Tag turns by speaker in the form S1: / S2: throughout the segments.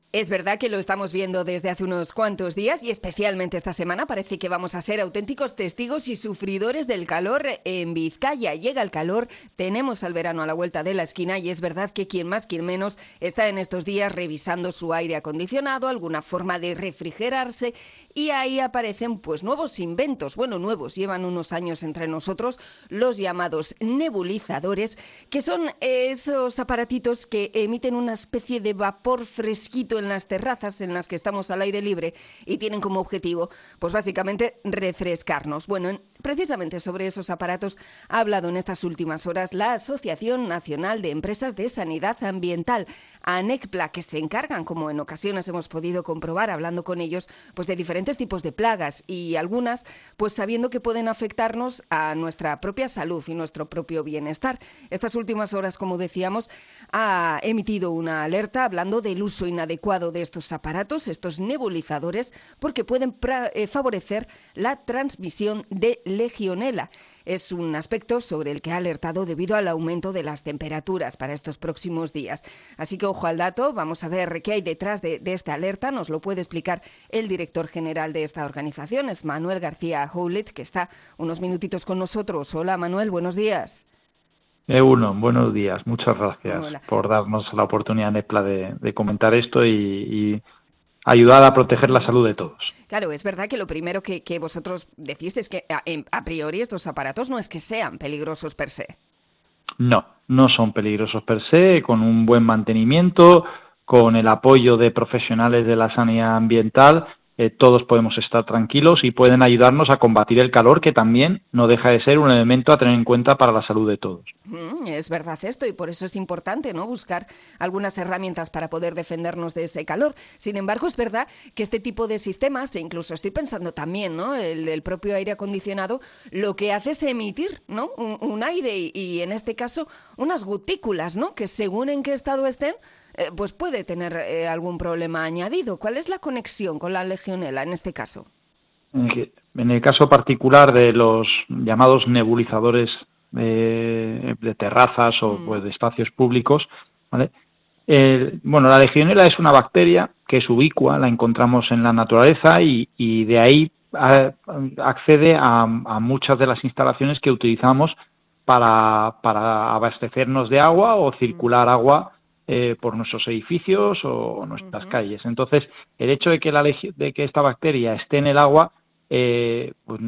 S1: Es verdad que lo estamos viendo desde hace unos cuantos días y especialmente esta semana parece que vamos a ser auténticos testigos y sufridores del calor en Vizcaya. Llega el calor, tenemos al verano a la vuelta de la esquina y es verdad que quien más, quien menos está en estos días revisando su aire acondicionado, alguna forma de refrigerarse y ahí aparecen pues nuevos inventos. Bueno, nuevos, llevan unos años entre nosotros, los llamados nebulizadores, que son esos aparatitos que emiten una especie de vapor fresquito en las terrazas en las que estamos al aire libre y tienen como objetivo, pues básicamente refrescarnos. Bueno, precisamente sobre esos aparatos ha hablado en estas últimas horas la Asociación Nacional de Empresas de Sanidad Ambiental, ANECPLA, que se encargan, como en ocasiones hemos podido comprobar hablando con ellos, pues de diferentes tipos de plagas y algunas, pues sabiendo que pueden afectarnos a nuestra propia salud y nuestro propio bienestar. Estas últimas horas, como decíamos, ha emitido una alerta hablando del uso inadecuado de estos aparatos, estos nebulizadores, porque pueden favorecer la transmisión de legionela. Es un aspecto sobre el que ha alertado debido al aumento de las temperaturas para estos próximos días. Así que ojo al dato, vamos a ver qué hay detrás de esta alerta. Nos lo puede explicar el director general de esta organización, es Manuel García Howlett, que está unos minutitos con nosotros. Hola Manuel, buenos días.
S2: Uno, buenos días. Muchas gracias
S1: Hola.
S2: por darnos la oportunidad, NEPLA, de comentar esto y ayudar a proteger la salud de todos.
S1: Claro, es verdad que lo primero que vosotros decís es que a priori estos aparatos no es que sean peligrosos per se.
S2: No son peligrosos per se, con un buen mantenimiento, con el apoyo de profesionales de la sanidad ambiental, todos podemos estar tranquilos y pueden ayudarnos a combatir el calor, que también no deja de ser un elemento a tener en cuenta para la salud de todos.
S1: Es verdad esto y por eso es importante, ¿no?, buscar algunas herramientas para poder defendernos de ese calor. Sin embargo, es verdad que este tipo de sistemas, e incluso estoy pensando también, ¿no?, el propio aire acondicionado, lo que hace es emitir, ¿no?, un aire y en este caso unas gotículas, ¿no?, que según en qué estado estén, pues puede tener algún problema añadido. ¿Cuál es la conexión con la legionela en este caso?
S2: En el caso particular de los llamados nebulizadores de terrazas o pues de espacios públicos, ¿vale? La legionela es una bacteria que es ubicua, la encontramos en la naturaleza y de ahí accede a muchas de las instalaciones que utilizamos para abastecernos de agua o circular agua por nuestros edificios o nuestras calles. Entonces, el hecho de que esta bacteria esté en el agua, pues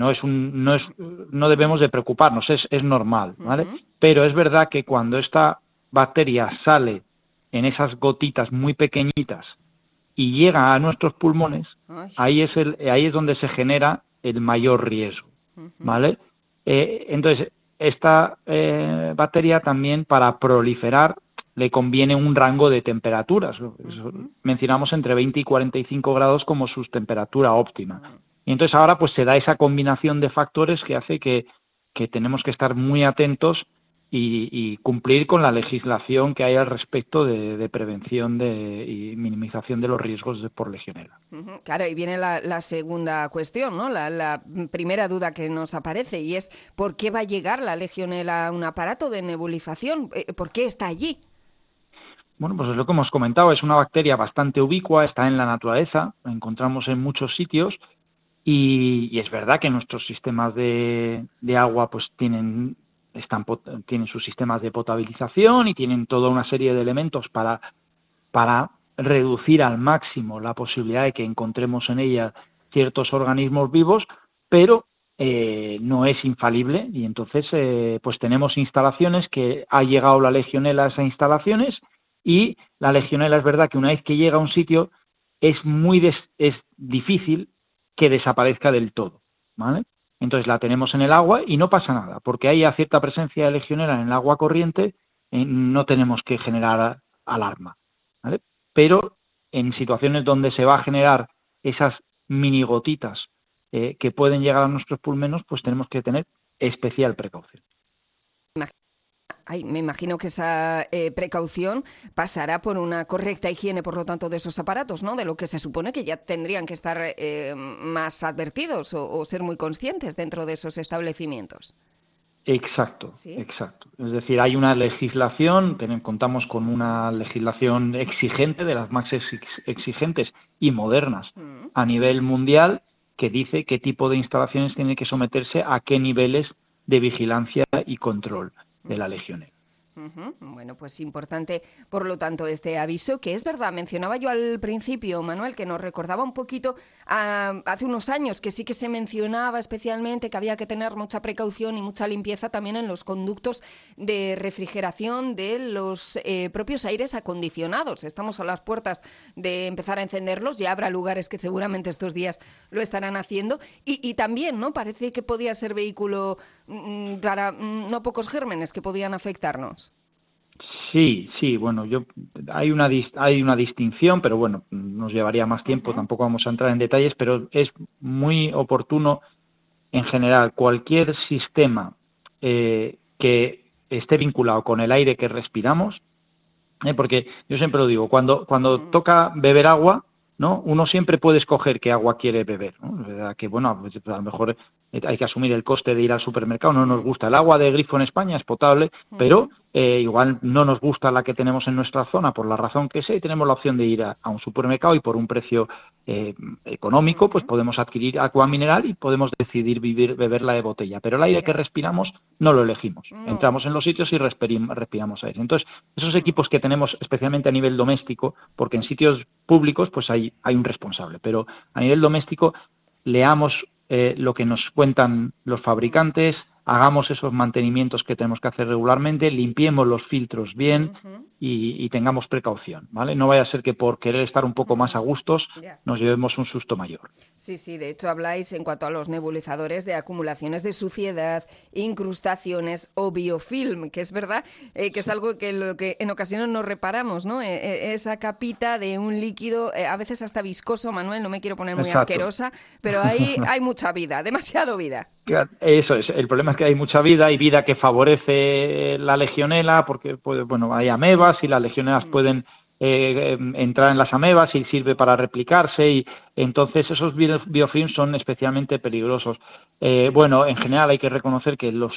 S2: no debemos de preocuparnos, es normal, ¿vale? Pero es verdad que cuando esta bacteria sale en esas gotitas muy pequeñitas y llega a nuestros pulmones, ahí es donde se genera el mayor riesgo, ¿vale? Entonces, esta bacteria también, para proliferar, le conviene un rango de temperaturas. Mencionamos entre 20 y 45 grados como su temperatura óptima. Y entonces ahora pues se da esa combinación de factores que hace que tenemos que estar muy atentos y cumplir con la legislación que hay al respecto de prevención y minimización de los riesgos por legionela.
S1: Claro, y viene la segunda cuestión, ¿no? La primera duda que nos aparece y es ¿por qué va a llegar la legionela a un aparato de nebulización? ¿Por qué está allí?
S2: Bueno, pues es lo que hemos comentado, es una bacteria bastante ubicua, está en la naturaleza, la encontramos en muchos sitios y es verdad que nuestros sistemas de agua pues tienen sus sistemas de potabilización y tienen toda una serie de elementos para reducir al máximo la posibilidad de que encontremos en ella ciertos organismos vivos, pero no es infalible y entonces pues tenemos instalaciones que ha llegado la legionela a esas instalaciones. Y la legionela es verdad que una vez que llega a un sitio es difícil que desaparezca del todo, ¿vale? Entonces la tenemos en el agua y no pasa nada, porque hay cierta presencia de legionela en el agua corriente, no tenemos que generar alarma, ¿vale? Pero en situaciones donde se va a generar esas mini gotitas que pueden llegar a nuestros pulmones, pues tenemos que tener especial precaución.
S1: Me imagino que esa precaución pasará por una correcta higiene, por lo tanto, de esos aparatos, ¿no? De lo que se supone que ya tendrían que estar más advertidos o ser muy conscientes dentro de esos establecimientos.
S2: Exacto,
S1: ¿Sí?
S2: exacto. Es decir, hay una legislación, contamos con una legislación exigente, de las más exigentes y modernas
S1: Mm.
S2: a nivel mundial, que dice qué tipo de instalaciones tienen que someterse a qué niveles de vigilancia y control de la legionela.
S1: Ujú. Bueno, pues importante, por lo tanto, este aviso, que es verdad, mencionaba yo al principio, Manuel, que nos recordaba un poquito hace unos años, que sí que se mencionaba especialmente que había que tener mucha precaución y mucha limpieza también en los conductos de refrigeración de los propios aires acondicionados. Estamos a las puertas de empezar a encenderlos, ya habrá lugares que seguramente estos días lo estarán haciendo, y también, ¿no? Parece que podía ser vehículo para no pocos gérmenes que podían afectarnos.
S2: Sí, sí, bueno, hay una distinción, pero bueno, nos llevaría más tiempo,
S1: Uh-huh.
S2: tampoco vamos a entrar en detalles, pero es muy oportuno en general cualquier sistema que esté vinculado con el aire que respiramos, porque yo siempre lo digo, cuando
S1: Uh-huh.
S2: toca beber agua, ¿no? Uno siempre puede escoger qué agua quiere beber, ¿no? O sea, que bueno, pues a lo mejor hay que asumir el coste de ir al supermercado, no nos gusta el agua de grifo en España, es potable, pero
S1: Uh-huh.
S2: igual no nos gusta la que tenemos en nuestra zona por la razón que sea y tenemos la opción de ir a un supermercado y por un precio económico pues
S1: Uh-huh.
S2: podemos adquirir agua mineral y podemos decidir beberla de botella, pero el aire que
S1: Ya.
S2: respiramos no lo elegimos,
S1: No.
S2: entramos en los sitios y respiramos aire. Entonces, esos equipos que tenemos especialmente a nivel doméstico, porque en sitios públicos pues hay un responsable, pero a nivel doméstico leamos lo que nos cuentan los fabricantes, hagamos esos mantenimientos que tenemos que hacer regularmente, limpiemos los filtros bien
S1: Uh-huh.
S2: y tengamos precaución, ¿vale? No vaya a ser que por querer estar un poco más a gustos
S1: Ya.
S2: nos llevemos un susto mayor.
S1: Sí, sí, de hecho habláis en cuanto a los nebulizadores de acumulaciones de suciedad, incrustaciones o biofilm, que es verdad que es algo que lo que en ocasiones nos reparamos, ¿no? Esa capita de un líquido, a veces hasta viscoso, Manuel, no me quiero poner muy
S2: Exacto.
S1: asquerosa, pero ahí hay mucha vida, demasiado vida.
S2: Eso es, el problema es que hay mucha vida, hay vida que favorece la legionela, porque pues, bueno, hay amebas y las legionelas pueden entrar en las amebas y sirve para replicarse, y entonces esos biofilms son especialmente peligrosos. Bueno, en general hay que reconocer que los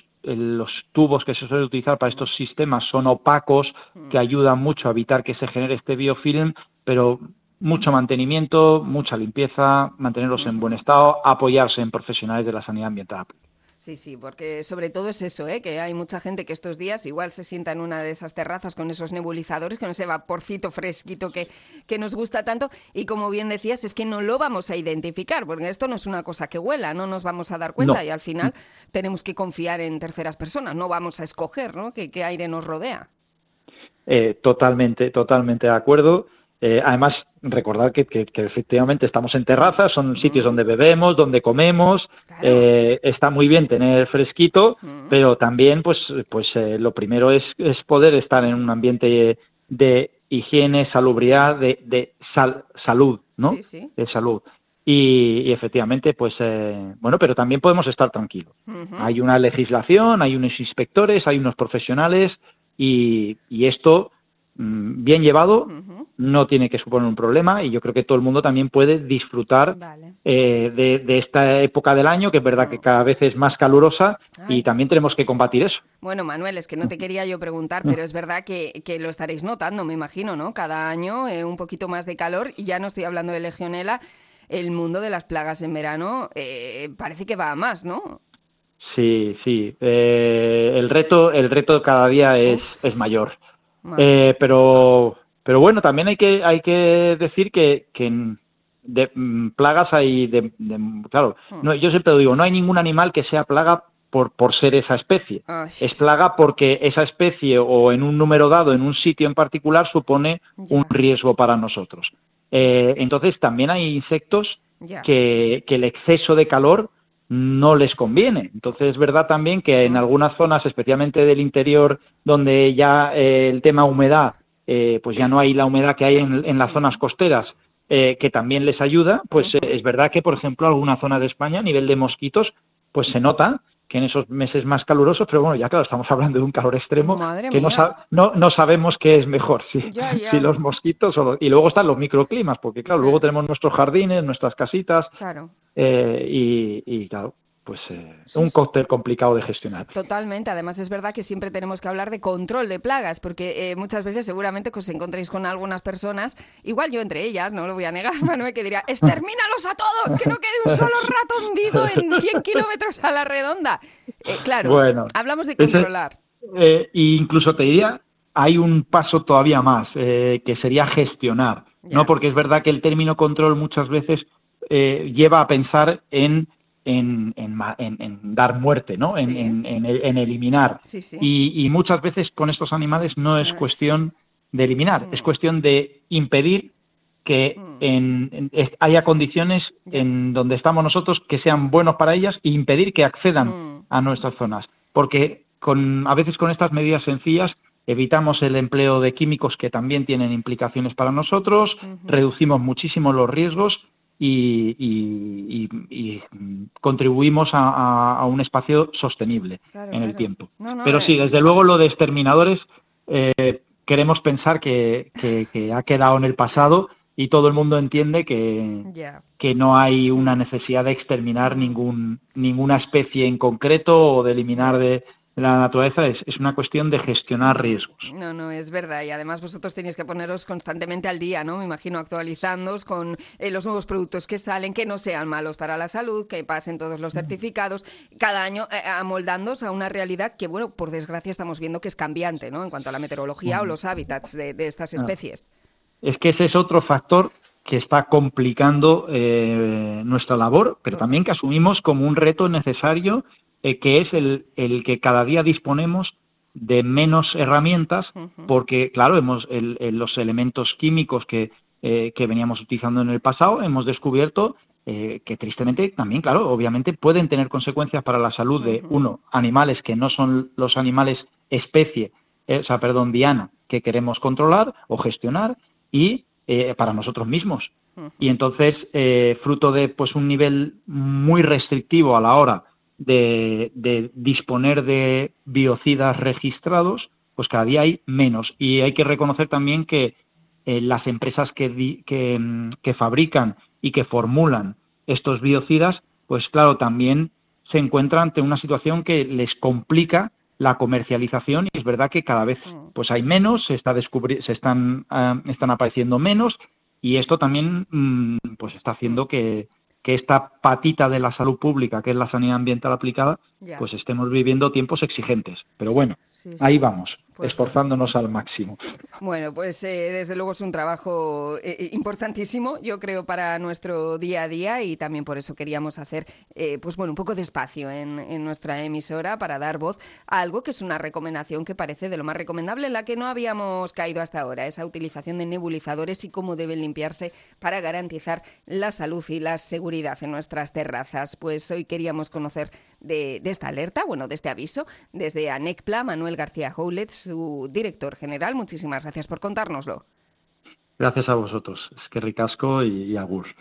S2: tubos que se suelen utilizar para estos sistemas son opacos, que ayudan mucho a evitar que se genere este biofilm, pero mucho mantenimiento, mucha limpieza, mantenerlos en buen estado, apoyarse en profesionales de la sanidad ambiental.
S1: Sí, sí, porque sobre todo es eso, que hay mucha gente que estos días igual se sienta en una de esas terrazas con esos nebulizadores, con ese vaporcito fresquito que nos gusta tanto, y como bien decías, es que no lo vamos a identificar, porque esto no es una cosa que huela, no nos vamos a dar cuenta
S2: No.
S1: y al final tenemos que confiar en terceras personas, no vamos a escoger, ¿no?, qué aire nos rodea.
S2: Totalmente de acuerdo. Además, recordar que efectivamente estamos en terrazas, son sitios donde bebemos, donde comemos,
S1: Claro.
S2: está muy bien tener fresquito, pero también pues lo primero es poder estar en un ambiente de higiene, salubridad, de salud, ¿no?
S1: Sí, sí.
S2: De salud. Y efectivamente, pues bueno, pero también podemos estar tranquilos. Hay una legislación, hay unos inspectores, hay unos profesionales y esto bien llevado no tiene que suponer un problema, y yo creo que todo el mundo también puede disfrutar
S1: Vale.
S2: de esta época del año, que es verdad que cada vez es más calurosa, y
S1: Ay.
S2: también tenemos que combatir eso.
S1: Bueno, Manuel, es que no te quería yo preguntar, pero es verdad que lo estaréis notando, me imagino, ¿no? Cada año un poquito más de calor, y ya no estoy hablando de legionela, el mundo de las plagas en verano parece que va a más, ¿no?
S2: Sí, sí. El reto cada día
S1: Uf,
S2: es mayor.
S1: madre mía.
S2: Pero bueno, también hay que decir que plagas hay claro, no, yo siempre lo digo, no hay ningún animal que sea plaga por ser esa especie.
S1: Ay,
S2: Es plaga porque esa especie, o en un número dado, en un sitio en particular, supone un
S1: ya,
S2: riesgo para nosotros. Entonces también hay insectos
S1: ya.
S2: que el exceso de calor no les conviene. Entonces es verdad también que en algunas zonas, especialmente del interior, donde ya el tema humedad, pues ya no hay la humedad que hay en las zonas costeras, que también les ayuda, pues es verdad que, por ejemplo, alguna zona de España, a nivel de mosquitos, pues se nota que en esos meses más calurosos, pero bueno, ya claro, estamos hablando de un calor extremo,
S1: Madre
S2: que
S1: mía.
S2: no sabemos qué es mejor,
S1: Ya,
S2: si
S1: ya.
S2: los mosquitos y luego están los microclimas, porque claro, luego tenemos nuestros jardines, nuestras casitas,
S1: Claro.
S2: y claro. un cóctel complicado de gestionar.
S1: Totalmente. Además, es verdad que siempre tenemos que hablar de control de plagas, porque muchas veces seguramente que os encontréis con algunas personas, igual yo entre ellas, no lo voy a negar, Manuel, que diría, ¡extermínalos a todos! ¡Que no quede un solo rato hundido en 100 kilómetros a la redonda! Claro,
S2: bueno,
S1: hablamos de controlar.
S2: Incluso te diría, hay un paso todavía más, que sería gestionar, ¿no? Porque es verdad que el término control muchas veces lleva a pensar en dar muerte, ¿no?
S1: Sí.
S2: En eliminar.
S1: Sí, sí.
S2: Y muchas veces con estos animales no es cuestión de eliminar, es cuestión de impedir que haya condiciones en donde estamos nosotros que sean buenos para ellas e impedir que accedan a nuestras zonas. Porque a veces con estas medidas sencillas evitamos el empleo de químicos que también tienen implicaciones para nosotros, reducimos muchísimo los riesgos y contribuimos a un espacio sostenible en el tiempo. Pero sí, desde luego lo de exterminadores queremos pensar que ha quedado en el pasado y todo el mundo entiende que no hay una necesidad de exterminar ninguna especie en concreto o de eliminar de la naturaleza, es una cuestión de gestionar riesgos.
S1: No, es verdad. Y además vosotros tenéis que poneros constantemente al día, ¿no? Me imagino actualizándoos con los nuevos productos que salen, que no sean malos para la salud, que pasen todos los certificados, cada año amoldándose a una realidad que, bueno, por desgracia estamos viendo que es cambiante, ¿no? En cuanto a la meteorología o los hábitats de estas especies.
S2: Es que ese es otro factor que está complicando nuestra labor, pero también que asumimos como un reto necesario, que es el que cada día disponemos de menos herramientas, porque, claro, los elementos químicos que veníamos utilizando en el pasado, hemos descubierto que tristemente también, claro, obviamente pueden tener consecuencias para la salud de, animales que no son los animales diana, que queremos controlar o gestionar, y para nosotros mismos. Y entonces, fruto de un nivel muy restrictivo a la hora de disponer de biocidas registrados, pues cada día hay menos. Y hay que reconocer también que las empresas que fabrican y que formulan estos biocidas, pues claro, también se encuentran ante una situación que les complica la comercialización, y es verdad que cada vez pues hay menos, están apareciendo menos, y esto también pues está haciendo que esta patita de la salud pública, que es la sanidad ambiental aplicada, pues estemos viviendo tiempos exigentes. Pero bueno, ahí vamos, esforzándonos al máximo.
S1: Bueno, pues desde luego es un trabajo importantísimo, yo creo, para nuestro día a día, y también por eso queríamos hacer un poco de espacio en nuestra emisora para dar voz a algo que es una recomendación que parece de lo más recomendable, en la que no habíamos caído hasta ahora, esa utilización de nebulizadores y cómo deben limpiarse para garantizar la salud y la seguridad en nuestras terrazas. Pues hoy queríamos conocer de esta alerta, de este aviso, desde ANECPLA, Manuel García Houlet, su director general. Muchísimas gracias por contárnoslo.
S2: Gracias a vosotros. Es que ricasco y agur.